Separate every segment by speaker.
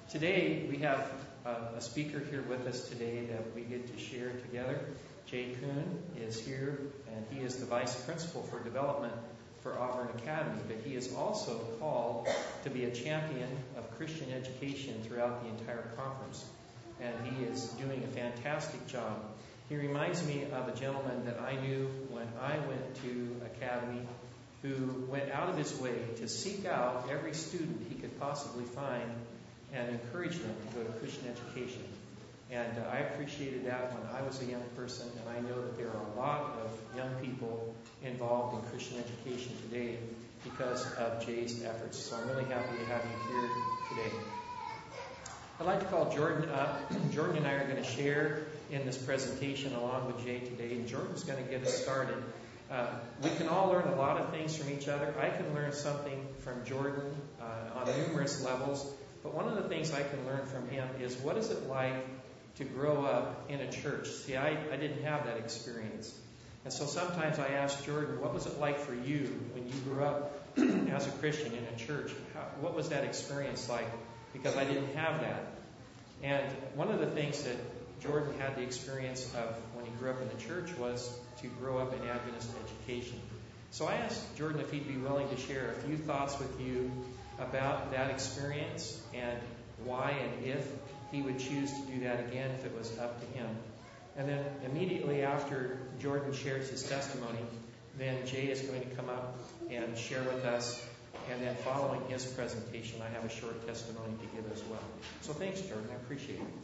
Speaker 1: Today we have a speaker here with us today that we get to share together. Jay Kuhn is here, and he is the Vice Principal for Development for Auburn Academy, but he is also called to be a champion of Christian education throughout the entire conference, and he is doing a fantastic job. He reminds me of a gentleman that I knew when I went to Academy, who went out of his way to seek out every student he could possibly find and encourage them to go to Christian education. And I appreciated that when I was a young person, and I know that there are a lot of young people involved in Christian education today because of Jay's efforts. So I'm really happy to have you here today. I'd like to call Jordan up. Jordan and I are going to share in this presentation along with Jay today, and Jordan's going to get us started. We can all learn a lot of things from each other. I can learn something from Jordan on numerous levels, but one of the things I can learn from him is what is it like to grow up in a church. See, I didn't have that experience. And so sometimes I ask Jordan, what was it like for you when you grew up as a Christian in a church? What was that experience like? Because I didn't have that. And one of the things that Jordan had the experience of when he grew up in the church was to grow up in Adventist education. So I asked Jordan if he'd be willing to share a few thoughts with you about that experience and why and if he would choose to do that again if it was up to him. And then immediately after Jordan shares his testimony, then Jay is going to come up and share with us. And then following his presentation, I have a short testimony to give as well. So thanks, Jordan. I appreciate it.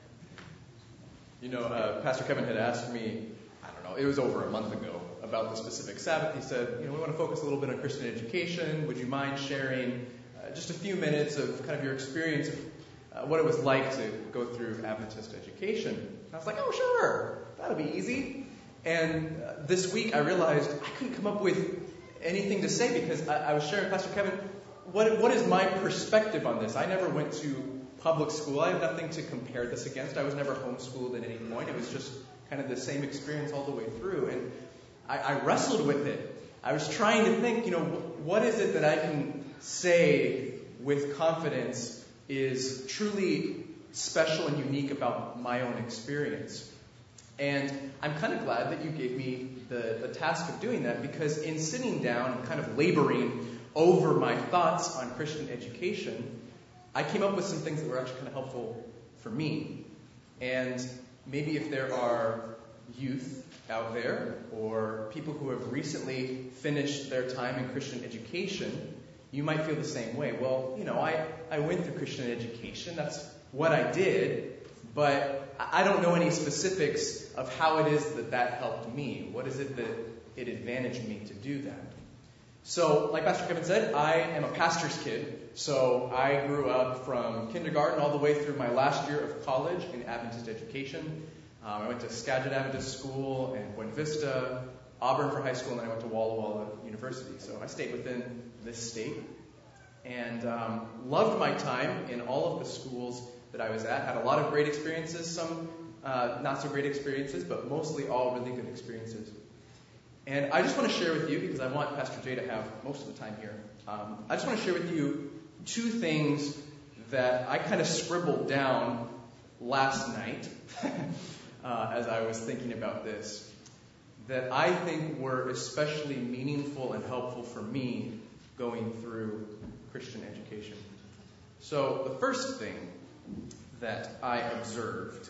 Speaker 2: You know, Pastor Kevin had asked me, it was over a month ago, about the specific Sabbath. He said, we want to focus a little bit on Christian education. Would you mind sharing just a few minutes of kind of your experience of what it was like to go through Adventist education? And I was like, oh, sure, that'll be easy. And this week I realized I couldn't come up with anything to say because I was sharing with Pastor Kevin, what is my perspective on this? I never went to public school. I have nothing to compare this against. I was never homeschooled at any point. It was just kind of the same experience all the way through. And I wrestled with it. I was trying to think, what is it that I can say with confidence is truly special and unique about my own experience. And I'm kind of glad that you gave me the task of doing that, because in sitting down and kind of laboring over my thoughts on Christian education, I came up with some things that were actually kind of helpful for me. And maybe if there are youth out there or people who have recently finished their time in Christian education, you might feel the same way. Well, I went through Christian education. That's what I did. But I don't know any specifics of how it is that helped me. What is it that it advantaged me to do that? So, like Pastor Kevin said, I am a pastor's kid. So I grew up from kindergarten all the way through my last year of college in Adventist education. I went to Skagit Adventist School and Buena Vista, Auburn for high school, and then I went to Walla Walla University. So I stayed within this state and loved my time in all of the schools that I was at. Had a lot of great experiences, some not so great experiences, but mostly all really good experiences. And I just want to share with you, because I want Pastor Jay to have most of the time here, I just want to share with you two things that I kind of scribbled down last night as I was thinking about this, that I think were especially meaningful and helpful for me going through Christian education. So the first thing that I observed,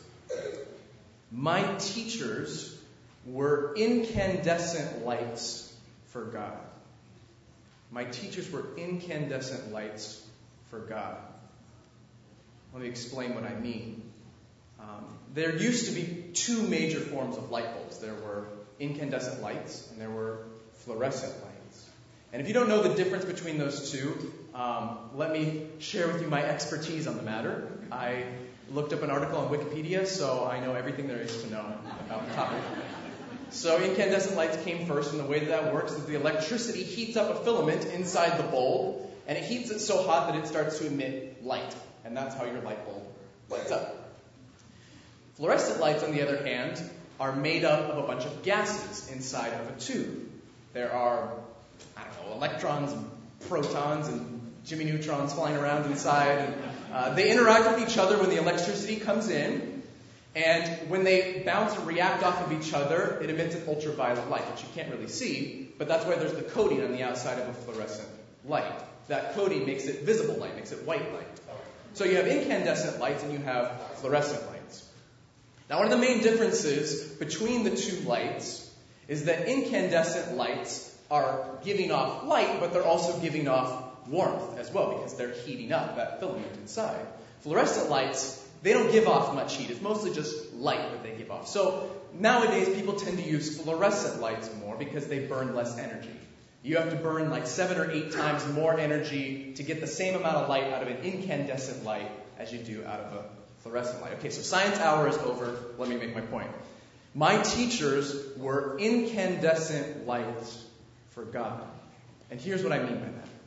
Speaker 2: my teachers were incandescent lights for God. My teachers were incandescent lights for God. Let me explain what I mean. There used to be two major forms of light bulbs. There were incandescent lights and there were fluorescent lights. And if you don't know the difference between those two, let me share with you my expertise on the matter. I looked up an article on Wikipedia, so I know everything there is to know about the topic. So incandescent lights came first, and the way that works is the electricity heats up a filament inside the bulb, and it heats it so hot that it starts to emit light. And that's how your light bulb lights up. Fluorescent lights, on the other hand, are made up of a bunch of gases inside of a tube. There are, electrons and protons and Jimmy Neutrons flying around inside, and They interact with each other when the electricity comes in, and when they bounce and react off of each other, it emits an ultraviolet light, which you can't really see, but that's why there's the coating on the outside of a fluorescent light. That coating makes it visible light, makes it white light. So you have incandescent lights and you have fluorescent lights. Now, one of the main differences between the two lights is that incandescent lights are giving off light, but they're also giving off warmth as well because they're heating up that filament inside. Fluorescent lights, they don't give off much heat. It's mostly just light that they give off. So nowadays, people tend to use fluorescent lights more because they burn less energy. You have to burn like 7 or 8 times more energy to get the same amount of light out of an incandescent light as you do out of a fluorescent light. Okay, so science hour is over. Let me make my point. My teachers were incandescent lights for God. And here's what I mean by that.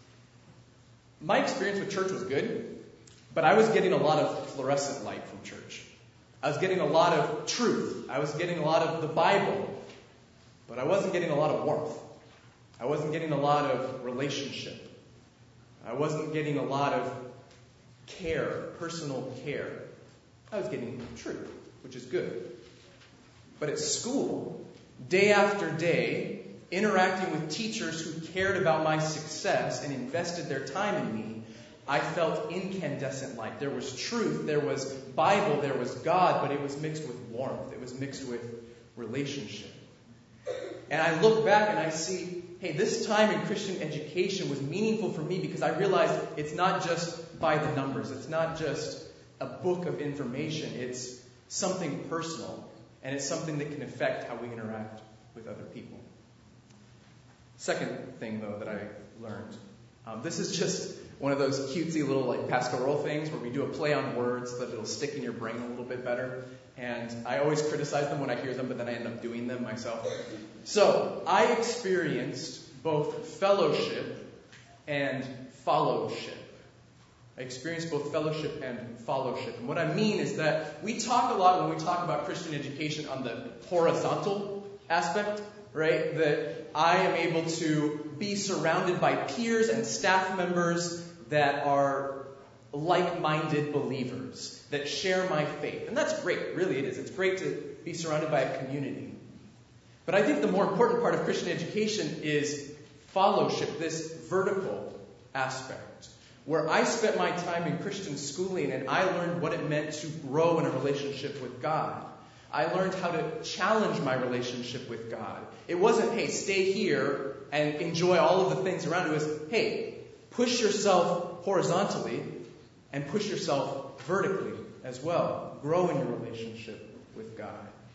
Speaker 2: My experience with church was good, but I was getting a lot of fluorescent light from church. I was getting a lot of truth. I was getting a lot of the Bible, but I wasn't getting a lot of warmth. I wasn't getting a lot of relationship. I wasn't getting a lot of care, personal care. I was getting truth, which is good. But at school, day after day, interacting with teachers who cared about my success and invested their time in me, I felt incandescent light. There was truth, there was Bible, there was God, but it was mixed with warmth. It was mixed with relationship. And I look back and I see, hey, this time in Christian education was meaningful for me because I realized it's not just by the numbers. It's not just a book of information. It's something personal. And it's something that can affect how we interact with other people. Second thing, though, that I learned. This is just one of those cutesy little like pastoral things where we do a play on words so that it'll stick in your brain a little bit better. And I always criticize them when I hear them, but then I end up doing them myself. So I experienced both fellowship and fellowship. I experienced both fellowship and fellowship. And what I mean is that we talk a lot when we talk about Christian education on the horizontal aspect, right? That I am able to be surrounded by peers and staff members that are like-minded believers, that share my faith. And that's great, really it is. It's great to be surrounded by a community. But I think the more important part of Christian education is fellowship, this vertical aspect, where I spent my time in Christian schooling and I learned what it meant to grow in a relationship with God. I learned how to challenge my relationship with God. It wasn't, hey, stay here and enjoy all of the things around you. It was, hey, push yourself horizontally and push yourself vertically as well. Grow in your relationship with God.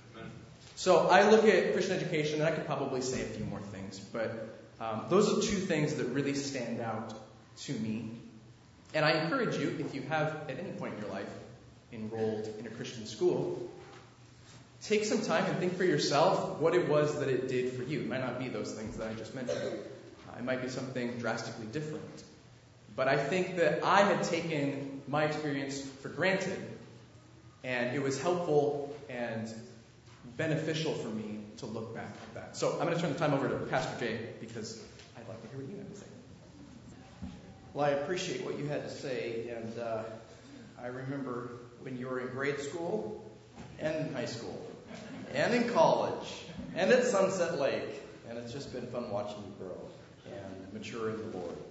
Speaker 2: So I look at Christian education, and I could probably say a few more things, but those are two things that really stand out to me. And I encourage you, if you have at any point in your life enrolled in a Christian school, take some time and think for yourself what it was that it did for you. It might not be those things that I just mentioned. It might be something drastically different. But I think that I had taken my experience for granted, and it was helpful and beneficial for me to look back at that. So I'm going to turn the time over to Pastor Jay because I'd like to hear what you have to say.
Speaker 3: Well, I appreciate what you had to say, and I remember when you were in grade school and in high school and in college and at Sunset Lake, and it's just been fun watching you grow and mature in the Lord.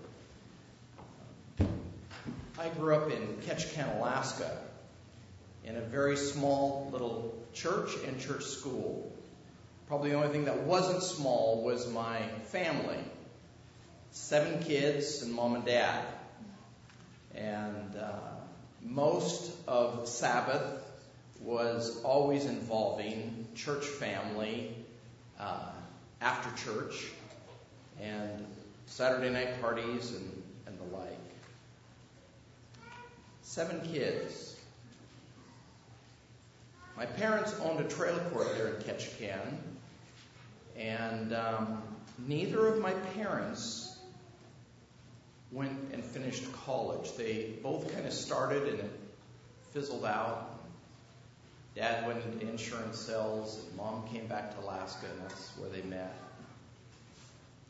Speaker 3: I grew up in Ketchikan, Alaska, in a very small little church and church school. Probably the only thing that wasn't small was my family. 7 kids and mom and dad. And most of Sabbath was always involving church family after church and Saturday night parties and the like. 7 kids. My parents owned a trailer court there in Ketchikan, and neither of my parents went and finished college. They both kind of started and it fizzled out. Dad went into insurance sales, and Mom came back to Alaska, and that's where they met.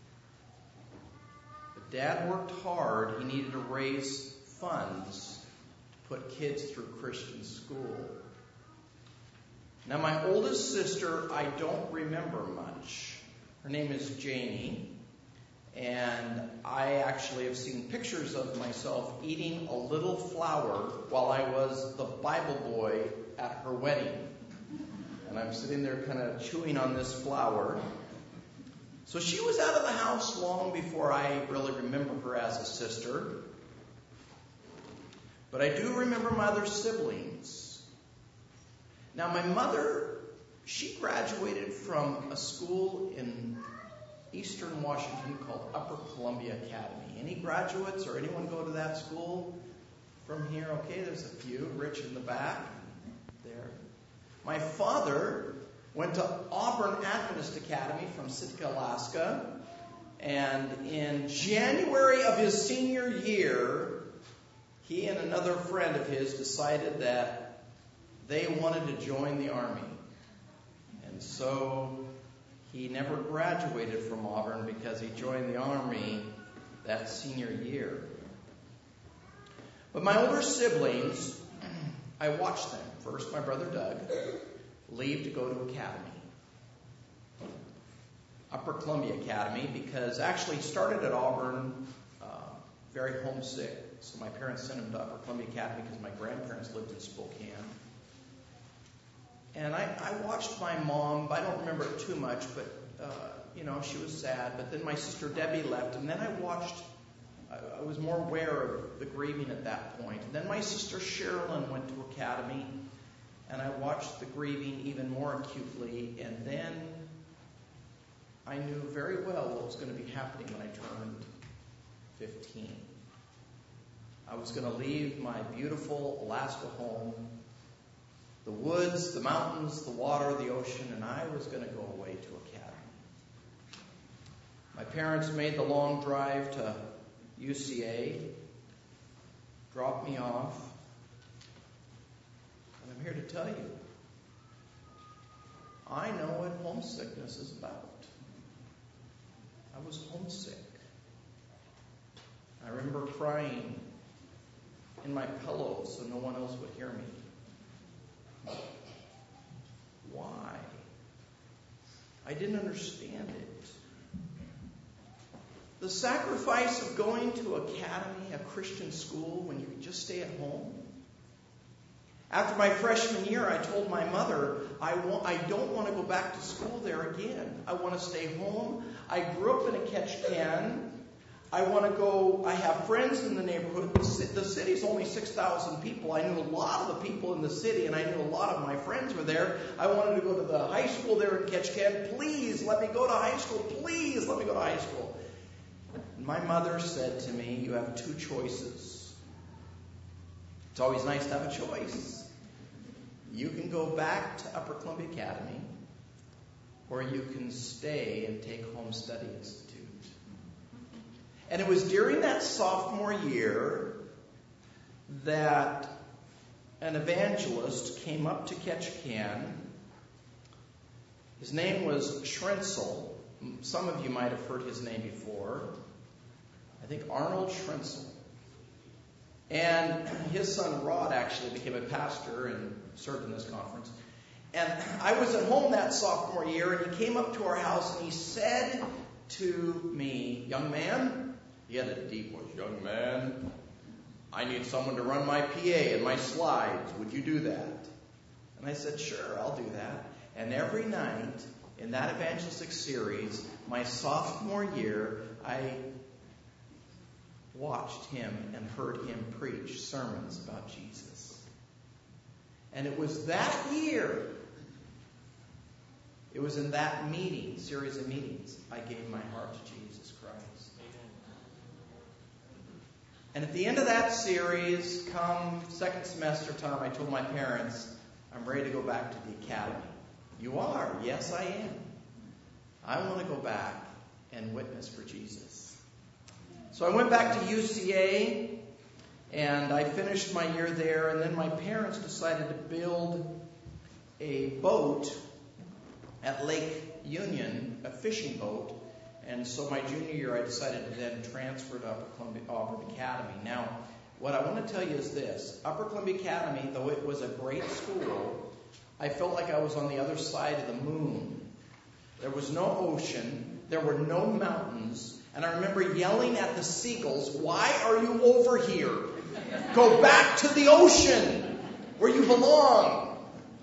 Speaker 3: But Dad worked hard. He needed to raise funds put kids through Christian school. Now, my oldest sister, I don't remember much. Her name is Janie. And I actually have seen pictures of myself eating a little flower while I was the Bible boy at her wedding. And I'm sitting there kind of chewing on this flower. So she was out of the house long before I really remember her as a sister. But I do remember my other siblings. Now, my mother, she graduated from a school in Eastern Washington called Upper Columbia Academy. Any graduates or anyone go to that school from here? Okay, there's a few. Rich in the back. There. My father went to Auburn Adventist Academy from Sitka, Alaska. And in January of his senior year, he and another friend of his decided that they wanted to join the Army. And so he never graduated from Auburn because he joined the Army that senior year. But my older siblings, I watched them. First, my brother Doug leave to go to academy. Upper Columbia Academy, because actually he started at Auburn very homesick. So my parents sent him to Upper Columbia Academy because my grandparents lived in Spokane. And I watched my mom. I don't remember it too much, but, she was sad. But then my sister Debbie left. And then I was more aware of the grieving at that point. And then my sister Sherilyn went to academy. And I watched the grieving even more acutely. And then I knew very well what was going to be happening when I turned 15. I was going to leave my beautiful Alaska home, the woods, the mountains, the water, the ocean, and I was going to go away to academy. My parents made the long drive to UCA, dropped me off, and I'm here to tell you, I know what homesickness is about. I was homesick. I remember crying in my pillow so no one else would hear me. Why? I didn't understand it. The sacrifice of going to academy, a Christian school, when you could just stay at home. After my freshman year, I told my mother, I don't want to go back to school there again. I want to stay home. I grew up in a Ketchikan. I want to go. I have friends in the neighborhood. The city's only 6,000 people. I knew a lot of the people in the city, and I knew a lot of my friends were there. I wanted to go to the high school there in Ketchikan. Please let me go to high school. Please let me go to high school. And my mother said to me, you have two choices. It's always nice to have a choice. You can go back to Upper Columbia Academy, or you can stay and take Home Study Institute. And it was during that sophomore year that an evangelist came up to Ketchikan. His name was Schrenzel. Some of you might have heard his name before. I think Arnold Schrenzel. And his son Rod actually became a pastor and served in this conference. And I was at home that sophomore year, and he came up to our house and he said to me, young man, he had a deep voice, young man, I need someone to run my PA and my slides. Would you do that? And I said, sure, I'll do that. And every night in that evangelistic series, my sophomore year, I watched him and heard him preach sermons about Jesus. And it was that year, it was in that meeting, series of meetings, I gave my heart to Jesus Christ. And at the end of that series, come second semester time, I told my parents, I'm ready to go back to the academy. You are? Yes, I am. I want to go back and witness for Jesus. So I went back to UCA, and I finished my year there, and then my parents decided to build a boat at Lake Union, a fishing boat. And so my junior year, I decided to then transfer to Upper Columbia Auburn Academy. Now, what I want to tell you is this. Upper Columbia Academy, though it was a great school, I felt like I was on the other side of the moon. There was no ocean. There were no mountains. And I remember yelling at the seagulls, "Why are you over here? Go back to the ocean where you belong."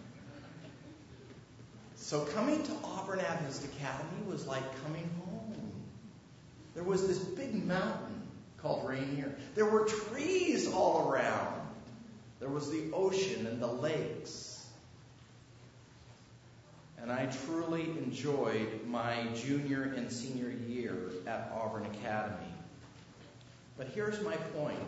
Speaker 3: So coming to Auburn Adventist Academy was like coming home. There was this big mountain called Rainier. There were trees all around. There was the ocean and the lakes. And I truly enjoyed my junior and senior year at Auburn Academy. But here's my point.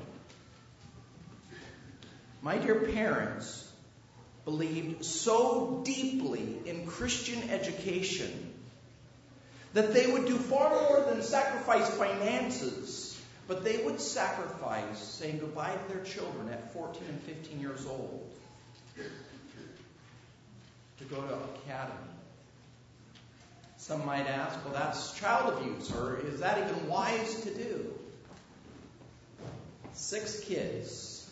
Speaker 3: My dear parents believed so deeply in Christian education that they would do far more than sacrifice finances, but they would sacrifice saying goodbye to their children at 14 and 15 years old to go to academy. Some might ask, well, that's child abuse, or is that even wise to do? 6 kids.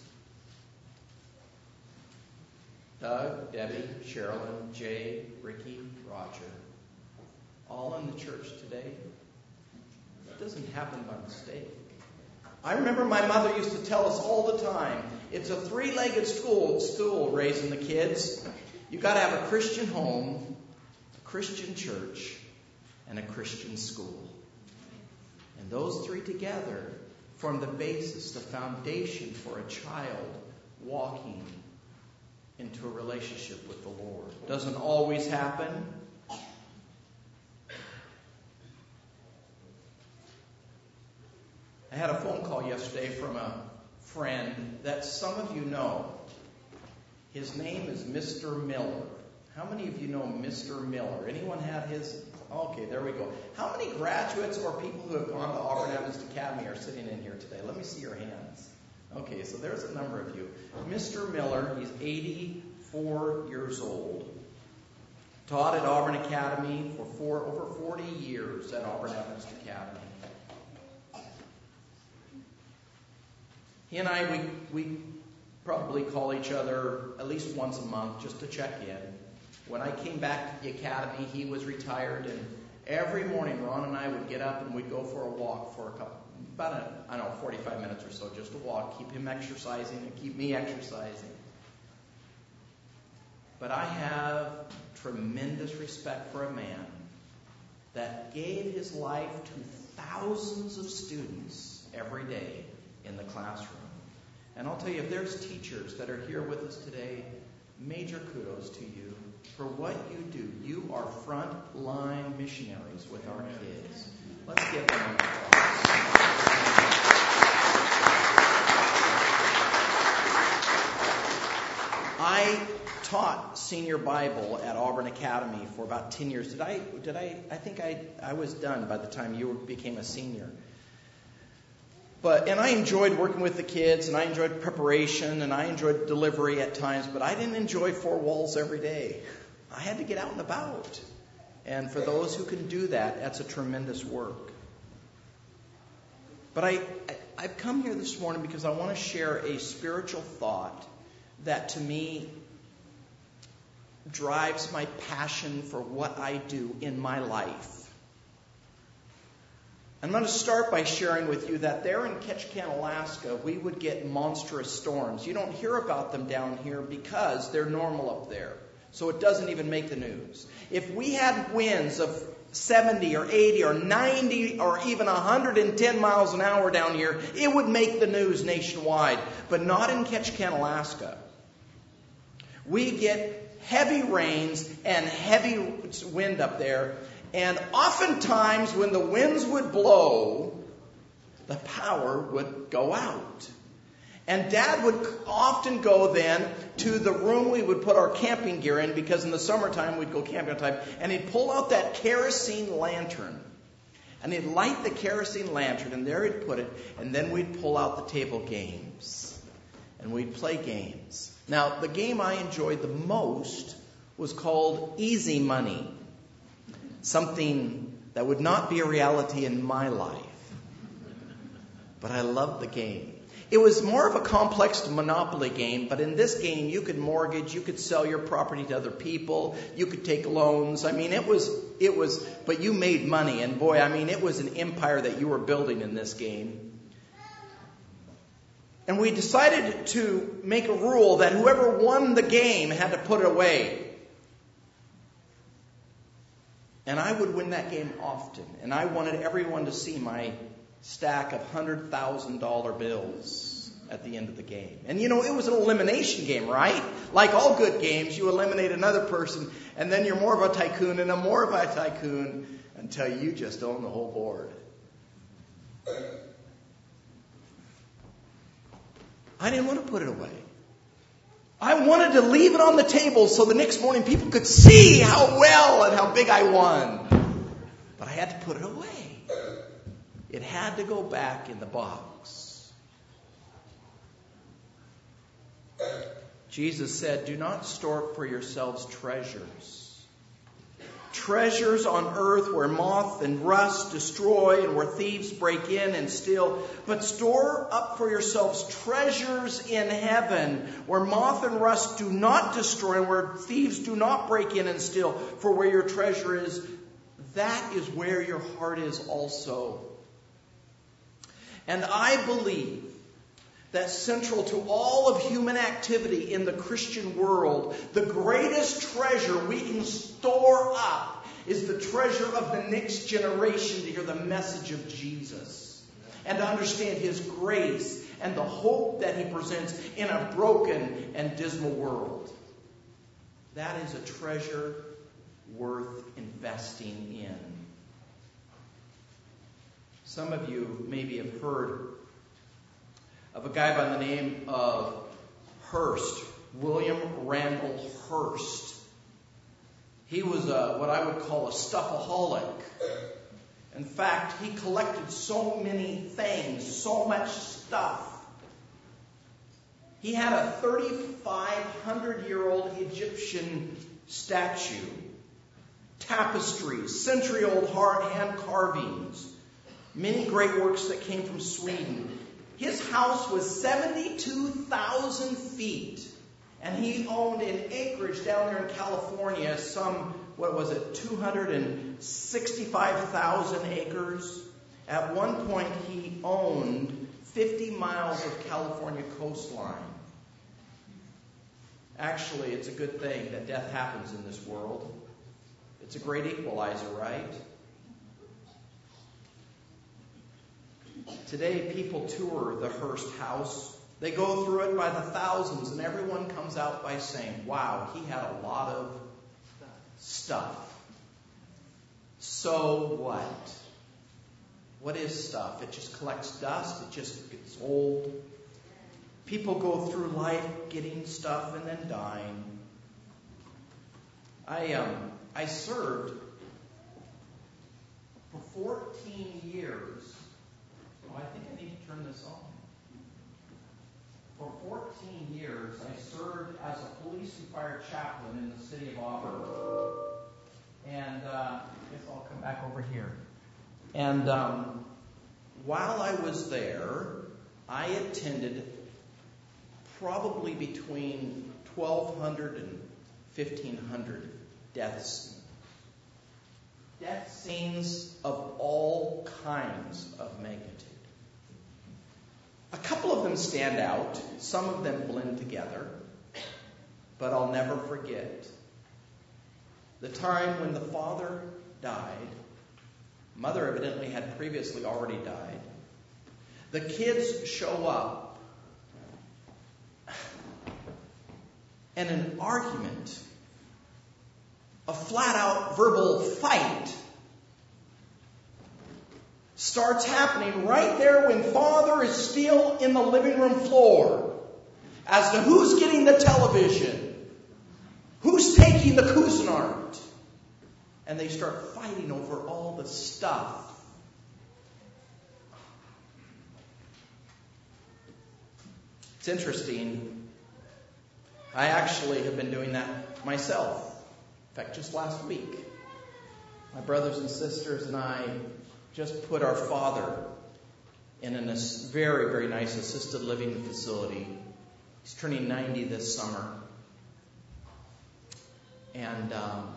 Speaker 3: Doug, Debbie, Sherilyn, Jay, Ricky, Roger. All in the church today. It doesn't happen by mistake. I remember my mother used to tell us all the time, it's a 3-legged stool raising the kids. You've got to have a Christian home, a Christian church, and a Christian school. And those 3 together form the basis, the foundation for a child walking into a relationship with the Lord. Doesn't always happen. I had a phone call yesterday from a friend that some of you know. His name is Mr. Miller. How many of you know Mr. Miller? Anyone had his? Okay, there we go. How many graduates or people who have gone to Auburn Adventist Academy are sitting in here today? Let me see your hands. Okay, so there's a number of you. Mr. Miller, he's 84 years old. Taught at Auburn Academy for over 40 years at Auburn Adventist Academy. He and I, we probably call each other at least once a month just to check in. When I came back to the academy, he was retired, and every morning Ron and I would get up and we'd go for a walk for about 45 minutes or so, just a walk, keep him exercising and keep me exercising. But I have tremendous respect for a man that gave his life to thousands of students every day in the classroom. And I'll tell you, if there's teachers that are here with us today, major kudos to you for what you do. You are front-line missionaries with our kids. Let's give them an applause. I taught senior Bible at Auburn Academy for about 10 years. I think I was done by the time you became a senior. And I enjoyed working with the kids, and I enjoyed preparation, and I enjoyed delivery at times, but I didn't enjoy 4 walls every day. I had to get out and about. And for those who can do that, that's a tremendous work. But I've come here this morning because I want to share a spiritual thought that to me drives my passion for what I do in my life. I'm going to start by sharing with you that there in Ketchikan, Alaska, we would get monstrous storms. You don't hear about them down here because they're normal up there. So it doesn't even make the news. If we had winds of 70 or 80 or 90 or even 110 miles an hour down here, it would make the news nationwide. But not in Ketchikan, Alaska. We get heavy rains and heavy wind up there. And oftentimes when the winds would blow, the power would go out. And Dad would often go then to the room we would put our camping gear in, because in the summertime we'd go camping all the time, and he'd pull out that kerosene lantern. And he'd light the kerosene lantern, and there he'd put it, and then we'd pull out the table games. And we'd play games. Now, the game I enjoyed the most was called Easy Money. Something that would not be a reality in my life. But I loved the game. It was more of a complex Monopoly game, but in this game you could mortgage, you could sell your property to other people, you could take loans. I mean, it was, but you made money, and boy, I mean, it was an empire that you were building in this game. And we decided to make a rule that whoever won the game had to put it away. And I would win that game often, and I wanted everyone to see my stack of $100,000 bills at the end of the game. And you know, it was an elimination game, right? Like all good games, you eliminate another person, and then you're more of a tycoon and more of a tycoon until you just own the whole board. I didn't want to put it away. I wanted to leave it on the table so the next morning people could see how well and how big I won. But I had to put it away. It had to go back in the box. Jesus said, "Do not store up for yourselves treasures. Treasures on earth where moth and rust destroy and where thieves break in and steal. But store up for yourselves treasures in heaven where moth and rust do not destroy and where thieves do not break in and steal. For where your treasure is, that is where your heart is also." And I believe that central to all of human activity in the Christian world, the greatest treasure we can store up is the treasure of the next generation to hear the message of Jesus and to understand His grace and the hope that He presents in a broken and dismal world. That is a treasure worth investing in. Some of you maybe have heard of a guy by the name of Hearst, William Randall Hearst. He was what I would call a stuffaholic. In fact, he collected so many things, so much stuff. He had a 3,500-year-old Egyptian statue, tapestries, century-old hand carvings, many great works that came from Sweden. His house was 72,000 feet, and he owned an acreage down there in California, some, 265,000 acres. At one point, he owned 50 miles of California coastline. Actually, it's a good thing that death happens in this world. It's a great equalizer, right? Today, people tour the Hearst house. They go through it by the thousands, and everyone comes out by saying, "Wow, he had a lot of stuff." So what? What is stuff? It just collects dust. It just gets old. People go through life getting stuff and then dying. I served for 14 years. Oh, I think I need to turn this on. For 14 years, I served as a police and fire chaplain in the city of Auburn. And I guess I'll come back over here. And while I was there, I attended probably between 1,200 and 1,500 deaths. Death scenes of all kinds of magnitude. A couple of them stand out. Some of them blend together. But I'll never forget the time when the father died. Mother evidently had previously already died. The kids show up. And an argument, a flat-out verbal fight, starts happening right there when Father is still in the living room floor as to who's getting the television, who's taking the Cuisinart. And they start fighting over all the stuff. It's interesting. I actually have been doing that myself. In fact, just last week, my brothers and sisters and I just put our father in a very, very nice assisted living facility. He's turning 90 this summer. And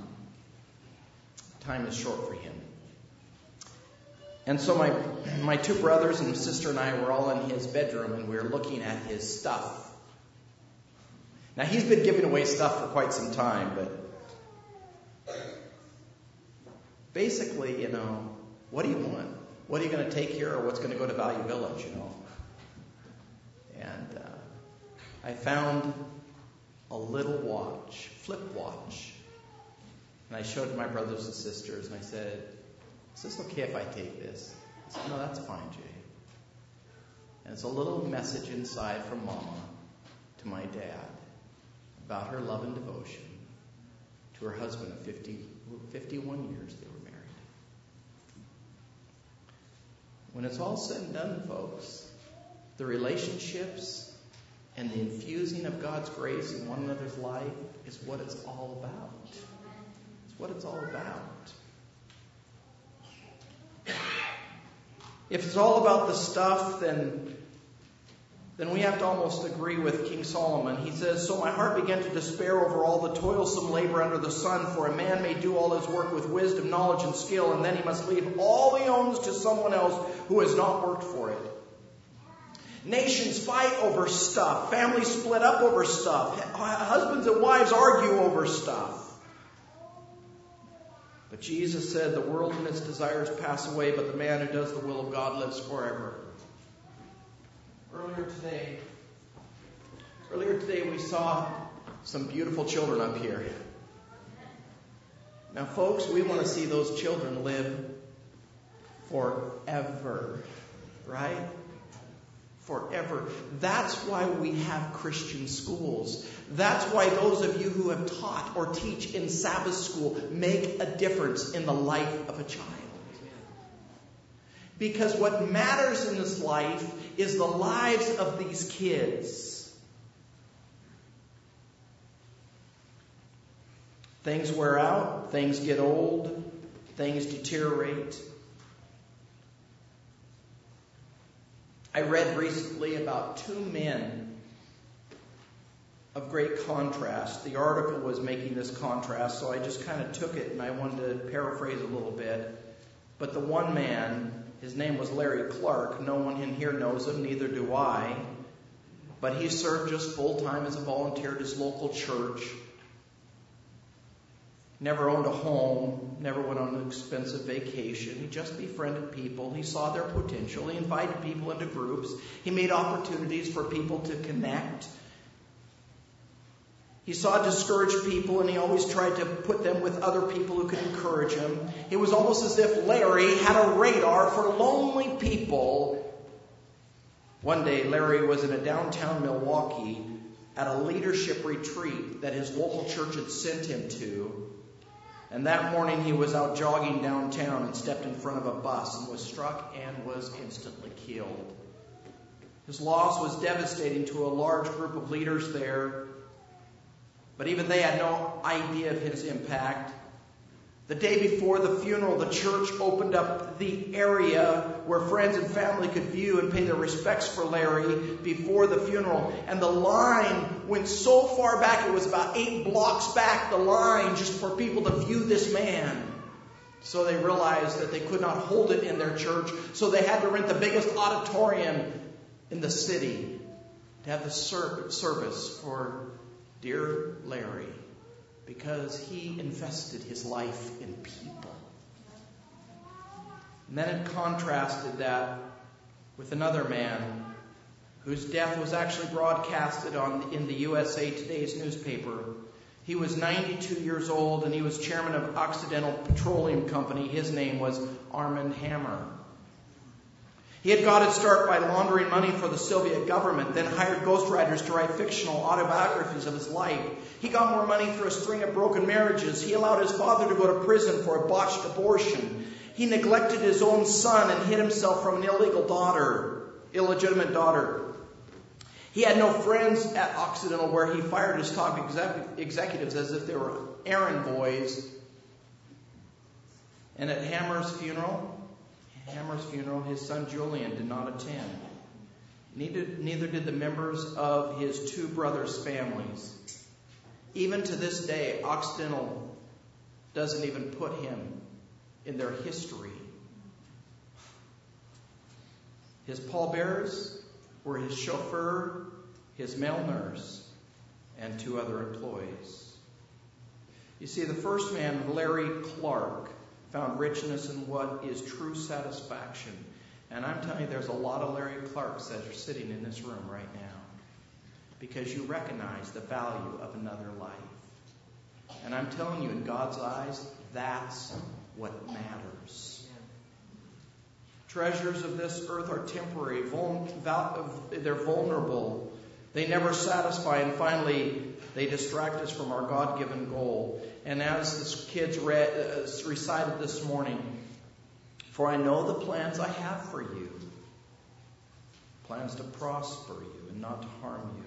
Speaker 3: time is short for him. And so my two brothers and sister and I were all in his bedroom, and we were looking at his stuff. Now, he's been giving away stuff for quite some time, but basically, what do you want? What are you going to take here, or what's going to go to Value Village, And I found a little watch, flip watch. And I showed it to my brothers and sisters, and I said, "Is this okay if I take this?" They said, "No, that's fine, Jay." And it's a little message inside from Mama to my dad about her love and devotion to her husband of 51 years they were married. When it's all said and done, folks, the relationships and the infusing of God's grace in one another's life is what it's all about. It's what it's all about. If it's all about the stuff, then we have to almost agree with King Solomon. He says, "So my heart began to despair over all the toilsome labor under the sun, for a man may do all his work with wisdom, knowledge, and skill, and then he must leave all he owns to someone else who has not worked for it." Nations fight over stuff. Families split up over stuff. Husbands and wives argue over stuff. But Jesus said, "The world and its desires pass away, but the man who does the will of God lives forever." Earlier today we saw some beautiful children up here. Now, folks, we want to see those children live forever, right? Forever. That's why we have Christian schools. That's why those of you who have taught or teach in Sabbath school make a difference in the life of a child. Because what matters in this life is the lives of these kids. Things wear out, things get old, things deteriorate. I read recently about two men of great contrast. The article was making this contrast, so I just kind of took it and I wanted to paraphrase a little bit. But the one man, his name was Larry Clark. No one in here knows him, neither do I. But he served just full-time as a volunteer at his local church. Never owned a home, never went on an expensive vacation. He just befriended people. He saw their potential. He invited people into groups. He made opportunities for people to connect. He saw discouraged people, and he always tried to put them with other people who could encourage him. It was almost as if Larry had a radar for lonely people. One day, Larry was in a downtown Milwaukee at a leadership retreat that his local church had sent him to. And that morning, he was out jogging downtown and stepped in front of a bus and was struck and was instantly killed. His loss was devastating to a large group of leaders there. But even they had no idea of his impact. The day before the funeral, the church opened up the area where friends and family could view and pay their respects for Larry before the funeral. And the line went so far back, it was about 8 blocks back, the line just for people to view this man. So they realized that they could not hold it in their church, so they had to rent the biggest auditorium in the city to have the service for dear Larry, because he invested his life in people. And then it contrasted that with another man whose death was actually broadcasted in the USA Today's newspaper. He was 92 years old, and he was chairman of Occidental Petroleum Company. His name was Armand Hammer. He had got his start by laundering money for the Soviet government, then hired ghostwriters to write fictional autobiographies of his life. He got more money through a string of broken marriages. He allowed his father to go to prison for a botched abortion. He neglected his own son and hid himself from an illegitimate daughter. He had no friends at Occidental, where he fired his top executives as if they were errand boys. And at Hammer's funeral, Hammer's funeral, his son Julian did not attend. Neither did the members of his two brothers' families. Even to this day, Occidental doesn't even put him in their history. His pallbearers were his chauffeur, his male nurse, and two other employees. You see, the first man, Larry Clark, found richness in what is true satisfaction. And I'm telling you, there's a lot of Larry Clarks that are sitting in this room right now because you recognize the value of another life. And I'm telling you, in God's eyes, that's what matters. Treasures of this earth are temporary. They're vulnerable. They never satisfy. And finally, they distract us from our God-given goal. And as the kids recited this morning, for I know the plans I have for you, plans to prosper you and not to harm you.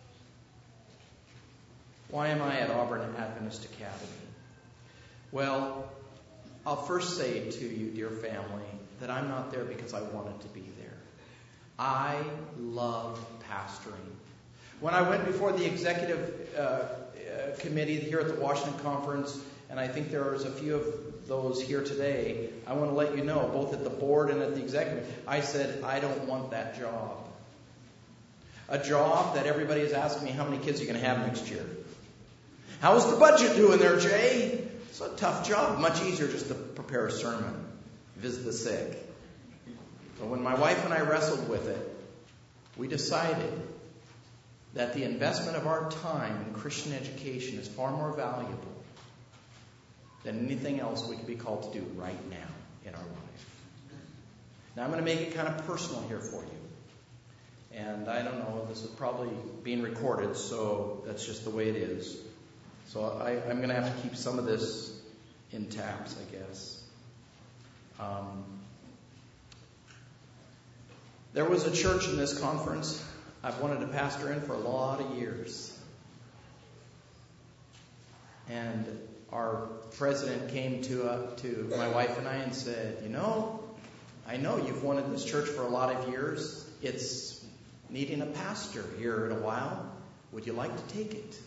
Speaker 3: Why am I at Auburn Adventist Academy? Well, I'll first say to you, dear family, that I'm not there because I wanted to be there. I love pastoring. When I went before the executive committee here at the Washington Conference, and I think there was a few of those here today, I want to let you know, both at the board and at the executive, I said, I don't want that job. A job that everybody is asking me, how many kids are you going to have next year? How's the budget doing there, Jay? It's a tough job. Much easier just to prepare a sermon, visit the sick. But when my wife and I wrestled with it, we decided that the investment of our time in Christian education is far more valuable than anything else we could be called to do right now in our life. Now I'm going to make it kind of personal here for you. And I don't know, this is probably being recorded, so that's just the way it is. So I'm going to have to keep some of this in tabs, I guess. There was a church in this conference I've wanted to pastor in for a lot of years. And our president came to my wife and I and said, I know you've wanted this church for a lot of years. It's needing a pastor here in a while. Would you like to take it?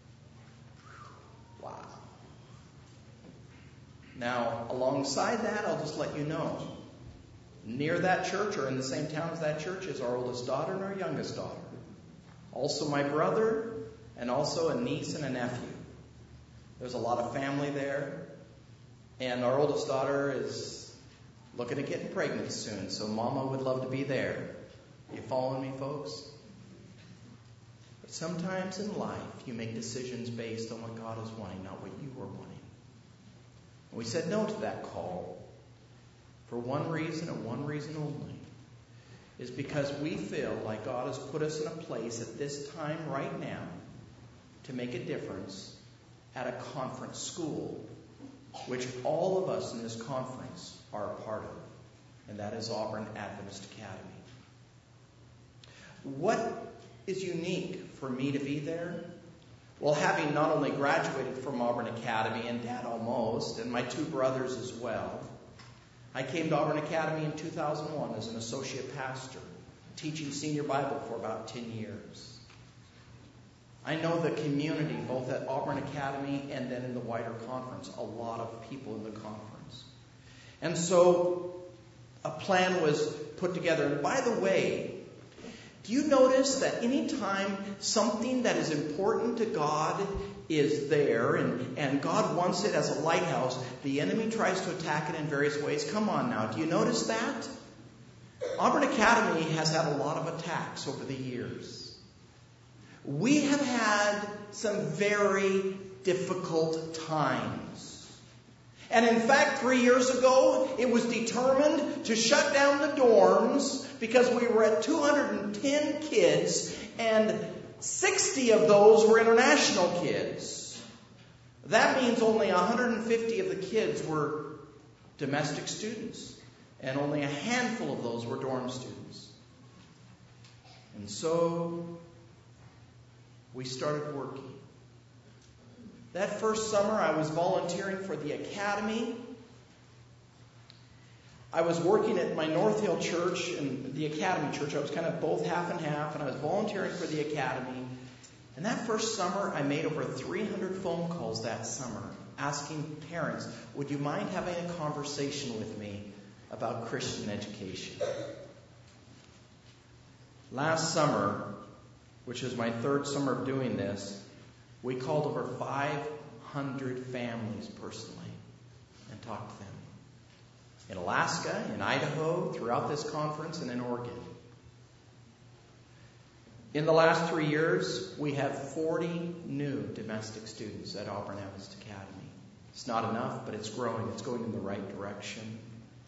Speaker 3: Wow. Now, alongside that, I'll just let you know, near that church or in the same town as that church is our oldest daughter and our youngest daughter. Also my brother and also a niece and a nephew. There's a lot of family there. And our oldest daughter is looking at getting pregnant soon, so Mama would love to be there. You following me, folks? But sometimes in life, you make decisions based on what God is wanting, not what you are wanting. And we said no to that call for one reason and one reason only, is because we feel like God has put us in a place at this time right now to make a difference at a conference school, which all of us in this conference are a part of, and that is Auburn Adventist Academy. What is unique for me to be there? Well, having not only graduated from Auburn Academy, and Dad almost, and my two brothers as well, I came to Auburn Academy in 2001 as an associate pastor, teaching senior Bible for about 10 years. I know the community, both at Auburn Academy and then in the wider conference, a lot of people in the conference. And so a plan was put together. And by the way, do you notice that anytime something that is important to God is there and God wants it as a lighthouse, the enemy tries to attack it in various ways? Come on now, do you notice that? Auburn Academy has had a lot of attacks over the years. We have had some very difficult times. And in fact, 3 years ago, it was determined to shut down the dorms because we were at 210 kids and 60 of those were international kids. That means only 150 of the kids were domestic students, and only a handful of those were dorm students. And so we started working. That first summer, I was volunteering for the academy. I was working at my North Hill church and the Academy church. I was kind of both half and half, and I was volunteering for the Academy. And that first summer, I made over 300 phone calls that summer asking parents, would you mind having a conversation with me about Christian education? Last summer, which is my third summer of doing this, we called over 500 families personally and talked to them. In Alaska, in Idaho, throughout this conference, and in Oregon. In the last 3 years, we have 40 new domestic students at Auburn Adventist Academy. It's not enough, but it's growing. It's going in the right direction.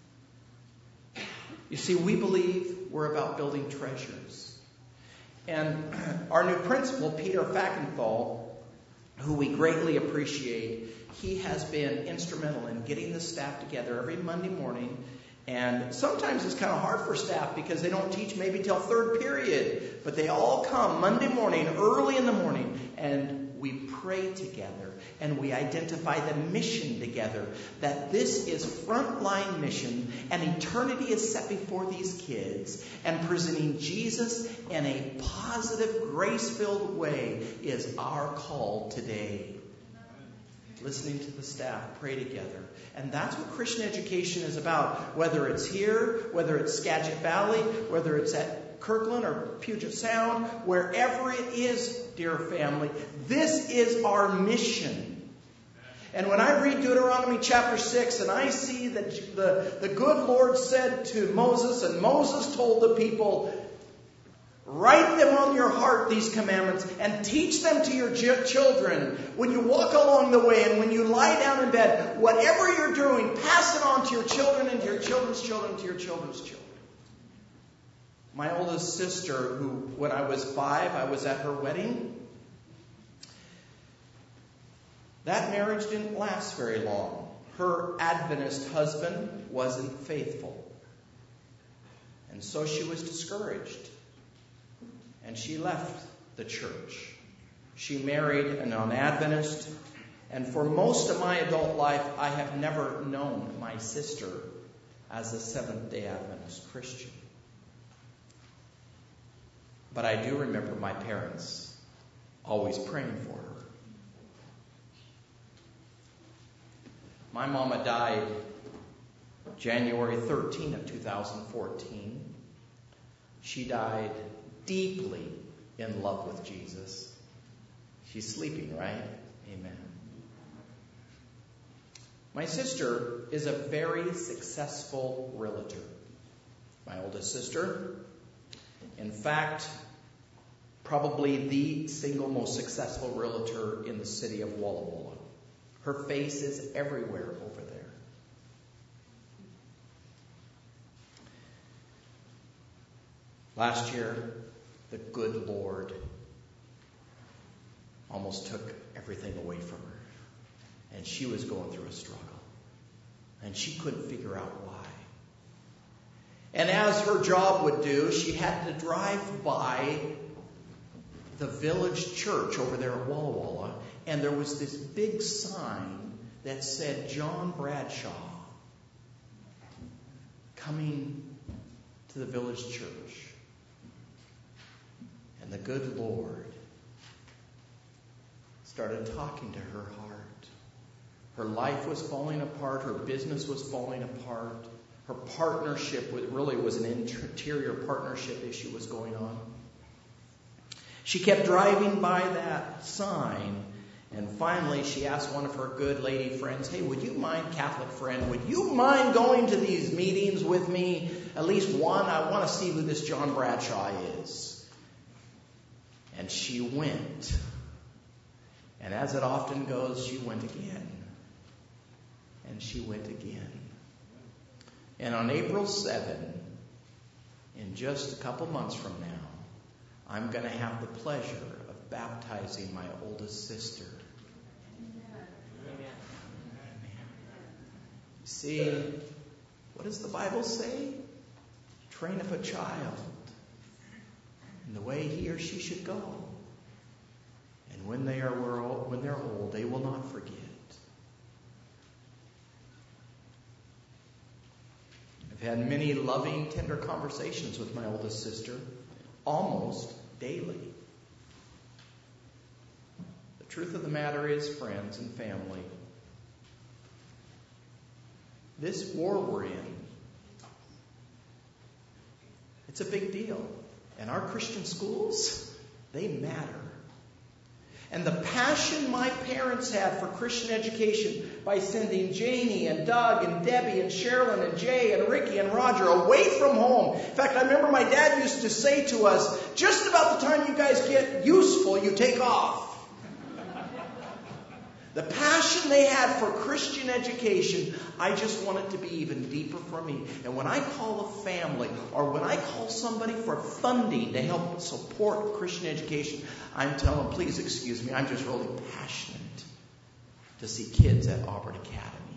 Speaker 3: You see, we believe we're about building treasures. And our new principal, Peter Fackenthal, who we greatly appreciate, he has been instrumental in getting the staff together every Monday morning. And sometimes it's kind of hard for staff because they don't teach maybe till third period. But they all come Monday morning, early in the morning, and we pray together. And we identify the mission together. That this is frontline mission, and eternity is set before these kids. And presenting Jesus in a positive, grace-filled way is our call today. Listening to the staff, pray together. And that's what Christian education is about. Whether it's here, whether it's Skagit Valley, whether it's at Kirkland or Puget Sound, wherever it is, dear family, this is our mission. And when I read Deuteronomy chapter 6 and I see that the good Lord said to Moses, and Moses told the people, write them on your heart, these commandments, and teach them to your children. When you walk along the way and when you lie down in bed, whatever you're doing, pass it on to your children and to your children's children, to your children's children. My oldest sister, who, when I was 5, I was at her wedding. That marriage didn't last very long. Her Adventist husband wasn't faithful. And so she was discouraged. And she left the church. She married a non-Adventist. And for most of my adult life, I have never known my sister as a Seventh-day Adventist Christian. But I do remember my parents always praying for her. My mama died January 13 of 2014. She died deeply in love with Jesus. She's sleeping, right? Amen. My sister is a very successful realtor. My oldest sister. In fact, probably the single most successful realtor in the city of Walla Walla. Her face is everywhere over there. Last year, the good Lord almost took everything away from her. And she was going through a struggle. And she couldn't figure out why. And as her job would do, she had to drive by the village church over there at Walla Walla. And there was this big sign that said John Bradshaw coming to the village church. And the good Lord started talking to her heart. Her life was falling apart. Her business was falling apart. Her partnership really was an interior partnership issue was going on. She kept driving by that sign. And finally, she asked one of her good lady friends, hey, would you mind, Catholic friend, would you mind going to these meetings with me? At least one. I want to see who this John Bradshaw is. And she went. And as it often goes, she went again. And she went again. And on April 7, in just a couple months from now, I'm going to have the pleasure of baptizing my oldest sister. Amen. See, what does the Bible say? Train up a child in the way he or she should go. And when they're old, they will not forget. I've had many loving, tender conversations with my oldest sister, almost daily. The truth of the matter is, friends and family, this war we're in, it's a big deal. And our Christian schools, they matter. And the passion my parents had for Christian education by sending Janie and Doug and Debbie and Sherilyn and Jay and Ricky and Roger away from home. In fact, I remember my dad used to say to us, just about the time you guys get useful, you take off. The passion they had for Christian education, I just want it to be even deeper for me. And when I call a family or when I call somebody for funding to help support Christian education, I'm telling them, please excuse me, I'm just really passionate to see kids at Auburn Academy.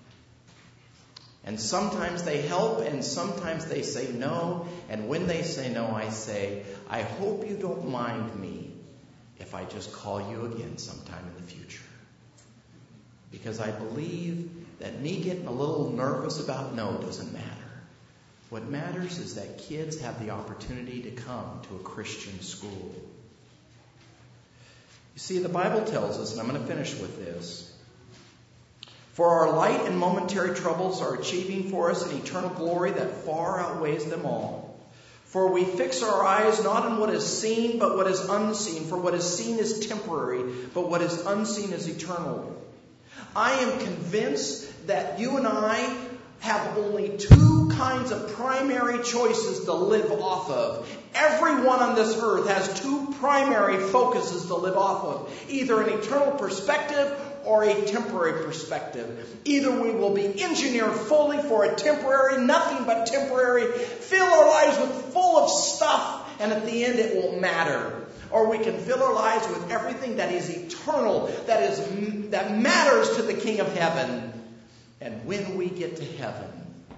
Speaker 3: And sometimes they help and sometimes they say no. And when they say no, I say, I hope you don't mind me if I just call you again sometime in the future. Because I believe that me getting a little nervous about no doesn't matter. What matters is that kids have the opportunity to come to a Christian school. You see, the Bible tells us, and I'm going to finish with this, for our light and momentary troubles are achieving for us an eternal glory that far outweighs them all. For we fix our eyes not on what is seen, but what is unseen. For what is seen is temporary, but what is unseen is eternal. I am convinced that you and I have only two kinds of primary choices to live off of. Everyone on this earth has two primary focuses to live off of. Either an eternal perspective or a temporary perspective. Either we will be engineered fully for a temporary, nothing but temporary, fill our lives with full of stuff, and at the end it won't matter. Or we can fill our lives with everything that is eternal, that matters to the King of Heaven. And when we get to heaven,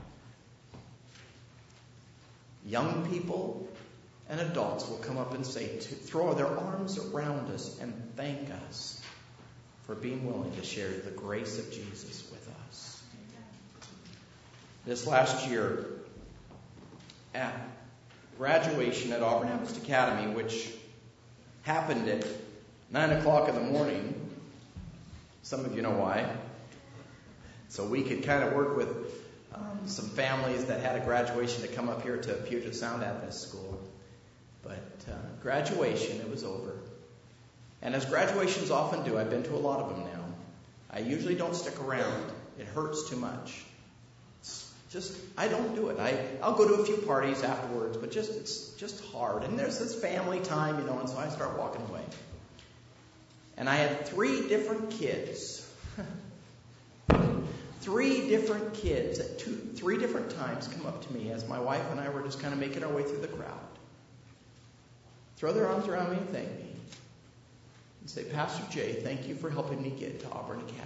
Speaker 3: young people and adults will come up and throw their arms around us and thank us for being willing to share the grace of Jesus with us. This last year, at graduation at Auburn Baptist Academy, which happened at 9 o'clock in the morning. Some of you know why. So we could kind of work with some families that had a graduation to come up here to Puget Sound Adventist School. But graduation, it was over. And as graduations often do, I've been to a lot of them now. I usually don't stick around. It hurts too much. I don't do it. I'll go to a few parties afterwards, but it's just hard. And there's this family time, and so I start walking away. And I had 3 different kids. 3 different kids at 3 different times come up to me as my wife and I were just kind of making our way through the crowd. Throw their arms around me and thank me. And say, Pastor Jay, thank you for helping me get to Auburn Academy.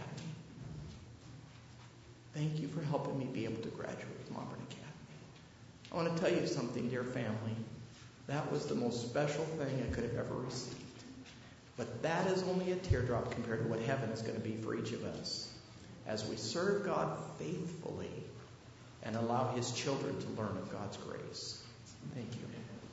Speaker 3: Thank you for helping me be able to graduate from Auburn Academy. I want to tell you something, dear family. That was the most special thing I could have ever received. But that is only a teardrop compared to what heaven is going to be for each of us as we serve God faithfully and allow His children to learn of God's grace. Thank you.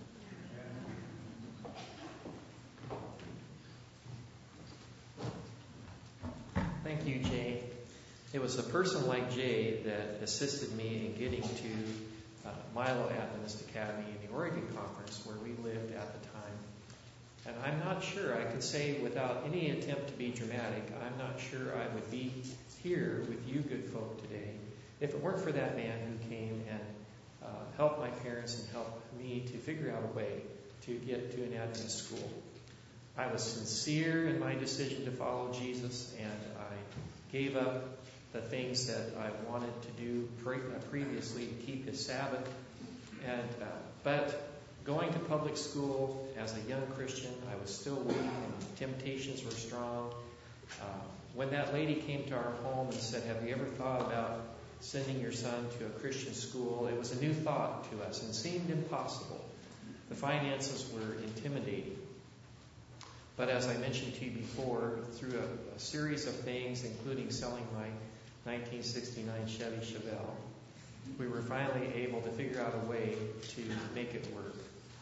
Speaker 1: Thank you, Jay. It was a person like Jay that assisted me in getting to Milo Adventist Academy in the Oregon Conference where we lived at the time. And I'm not sure, I could say without any attempt to be dramatic, I'm not sure I would be here with you good folk today if it weren't for that man who came and helped my parents and helped me to figure out a way to get to an Adventist school. I was sincere in my decision to follow Jesus, and I gave up the things that I wanted to do previously to keep His Sabbath. But going to public school as a young Christian, I was still weak and temptations were strong. When that lady came to our home and said, have you ever thought about sending your son to a Christian school? It was a new thought to us and seemed impossible. The finances were intimidating. But as I mentioned to you before, through a series of things, including selling my 1969 Chevy Chevelle, we were finally able to figure out a way to make it work.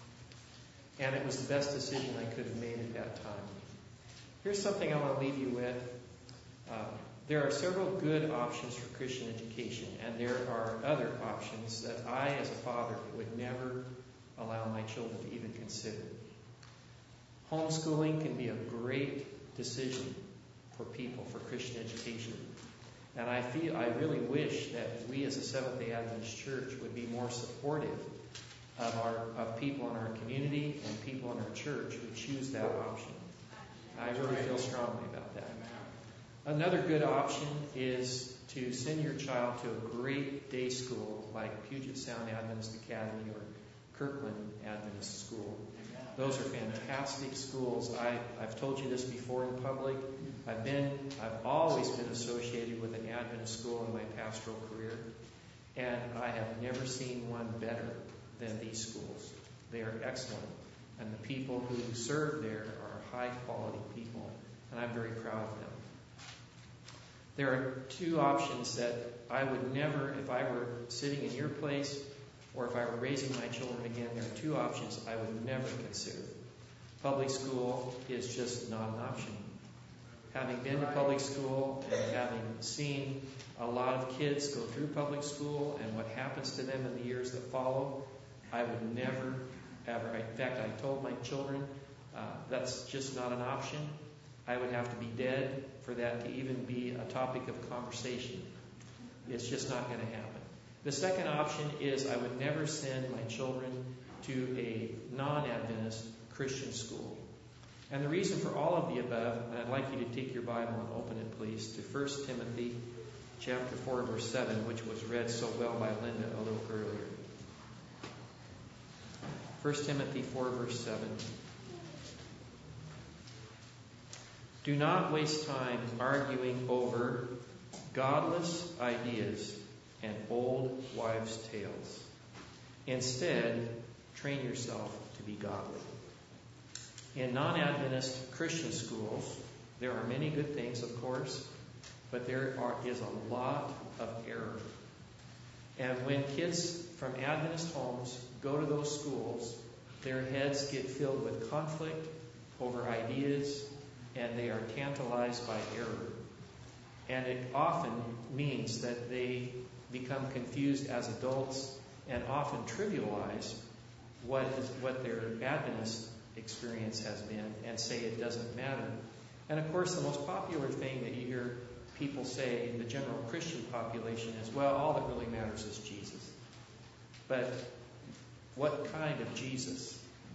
Speaker 1: And it was the best decision I could have made at that time. Here's something I want to leave you with. There are several good options for Christian education, and there are other options that I, as a father, would never allow my children to even consider. Homeschooling can be a great decision for people for Christian education. And I really wish that we as a Seventh-day Adventist Church would be more supportive of people in our community and people in our church who choose that option. I really feel strongly about that. Another good option is to send your child to a great day school like Puget Sound Adventist Academy or Kirkland Adventist School. Those are fantastic schools. I've told you this before in public. I've always been associated with an Adventist school in my pastoral career, and I have never seen one better than these schools. They are excellent, and the people who serve there are high-quality people, and I'm very proud of them. There are two options that I would never, if I were sitting in your place or if I were raising my children again, there are two options I would never consider. Public school is just not an option. Having been to public school and having seen a lot of kids go through public school and what happens to them in the years that follow, I would never, ever. In fact, I told my children that's just not an option. I would have to be dead for that to even be a topic of conversation. It's just not going to happen. The second option is I would never send my children to a non-Adventist Christian school. And the reason for all of the above, and I'd like you to take your Bible and open it, please, to 1 Timothy chapter 4, verse 7, which was read so well by Linda a little earlier. 1 Timothy 4, verse 7. Do not waste time arguing over godless ideas and old wives' tales. Instead, train yourself to be godly. In non-Adventist Christian schools, there are many good things, of course, but there is a lot of error. And when kids from Adventist homes go to those schools, their heads get filled with conflict over ideas, and they are tantalized by error. And it often means that they become confused as adults and often trivialize what their Adventist experience has been and say it doesn't matter. And of course, the most popular thing that you hear people say, the general Christian population, is, well, all that really matters is Jesus. But what kind of Jesus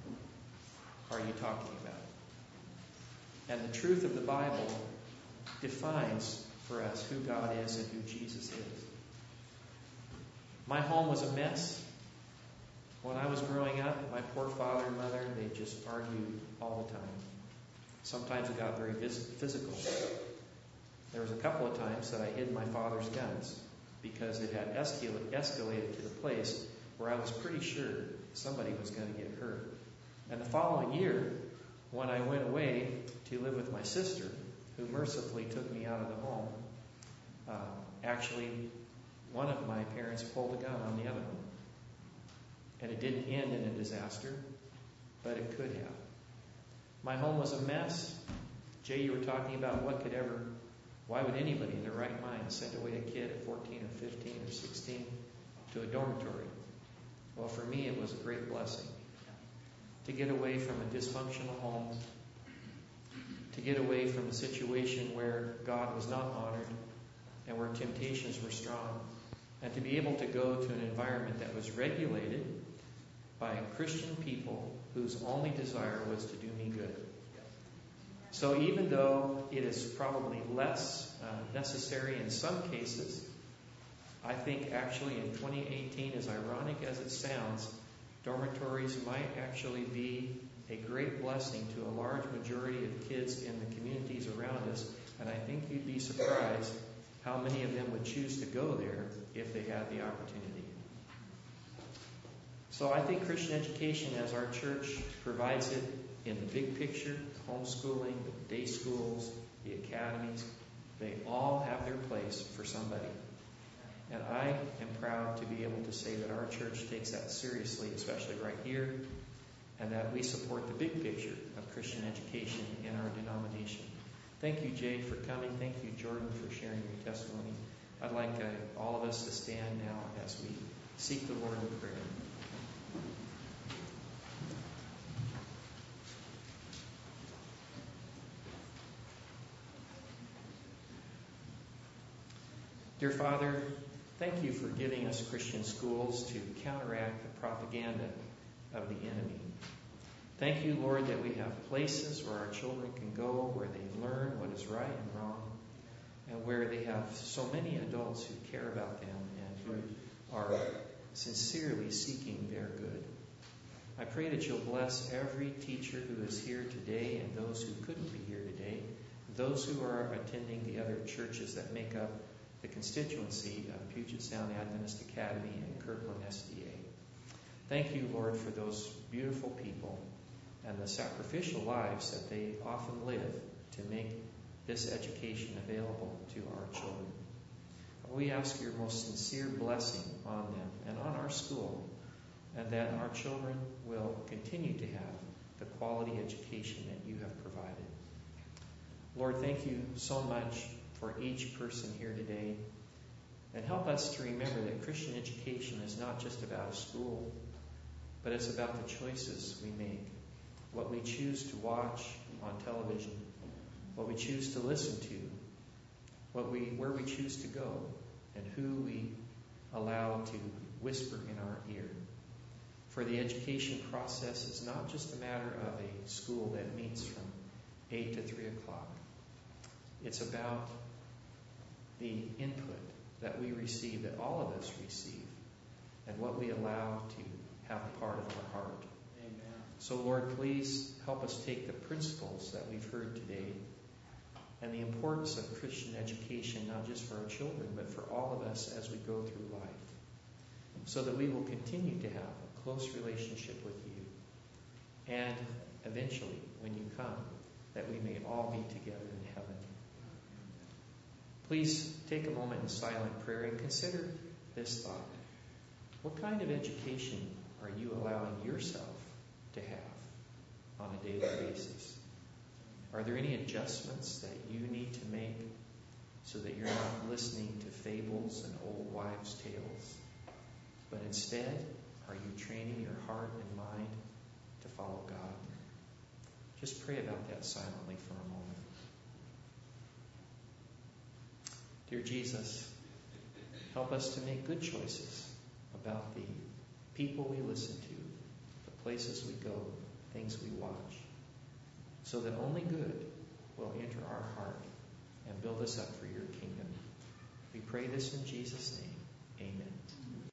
Speaker 1: are you talking about? And the truth of the Bible defines for us who God is and who Jesus is. My home was a mess. When I was growing up, my poor father and mother, they just argued all the time. Sometimes it got very physical. There was a couple of times that I hid my father's guns because it had escalated to the place where I was pretty sure somebody was going to get hurt. And the following year, when I went away to live with my sister, who mercifully took me out of the home, actually, one of my parents pulled a gun on the other one. And it didn't end in a disaster, but it could have. My home was a mess. Jay, you were talking about why would anybody in their right mind send away a kid at 14 or 15 or 16 to a dormitory? Well, for me, it was a great blessing to get away from a dysfunctional home, to get away from a situation where God was not honored and where temptations were strong, and to be able to go to an environment that was regulated by Christian people whose only desire was to do me good. So even though it is probably less necessary in some cases, I think actually in 2018, as ironic as it sounds, dormitories might actually be a great blessing to a large majority of kids in the communities around us. And I think you'd be surprised how many of them would choose to go there if they had the opportunity. So I think Christian education, as our church provides it in the big picture, homeschooling, the day schools, the academies, they all have their place for somebody. And I am proud to be able to say that our church takes that seriously, especially right here, and that we support the big picture of Christian education in our denomination. Thank you, Jay, for coming. Thank you, Jordan, for sharing your testimony. I'd like all of us to stand now as we seek the Lord in prayer. Dear Father, thank you for giving us Christian schools to counteract the propaganda of the enemy. Thank you, Lord, that we have places where our children can go, where they learn what is right and wrong, and where they have so many adults who care about them and who are sincerely seeking their good. I pray that you'll bless every teacher who is here today and those who couldn't be here today, those who are attending the other churches that make up the constituency of Puget Sound Adventist Academy and Kirkland SDA. Thank you, Lord, for those beautiful people and the sacrificial lives that they often live to make this education available to our children. We ask your most sincere blessing on them and on our school, and that our children will continue to have the quality education that you have provided. Lord, thank you so much for each person here today, and help us to remember that Christian education is not just about a school, but it's about the choices we make, what we choose to watch on television, what we choose to listen to, where we choose to go, and who we allow to whisper in our ear. For the education process is not just a matter of a school that meets from 8 to 3 o'clock. It's about the input that we receive, that all of us receive, and what we allow to have a part of our heart.
Speaker 3: Amen.
Speaker 1: So, Lord, please help us take the principles that we've heard today and the importance of Christian education, not just for our children, but for all of us as we go through life, so that we will continue to have a close relationship with you, and eventually, when you come, that we may all be together in heaven. Please take a moment in silent prayer and consider this thought. What kind of education are you allowing yourself to have on a daily basis? Are there any adjustments that you need to make so that you're not listening to fables and old wives' tales, but instead, are you training your heart and mind to follow God? Just pray about that silently for a moment. Dear Jesus, help us to make good choices about the people we listen to, the places we go, things we watch, so that only good will enter our heart and build us up for your kingdom. We pray this in Jesus' name. Amen.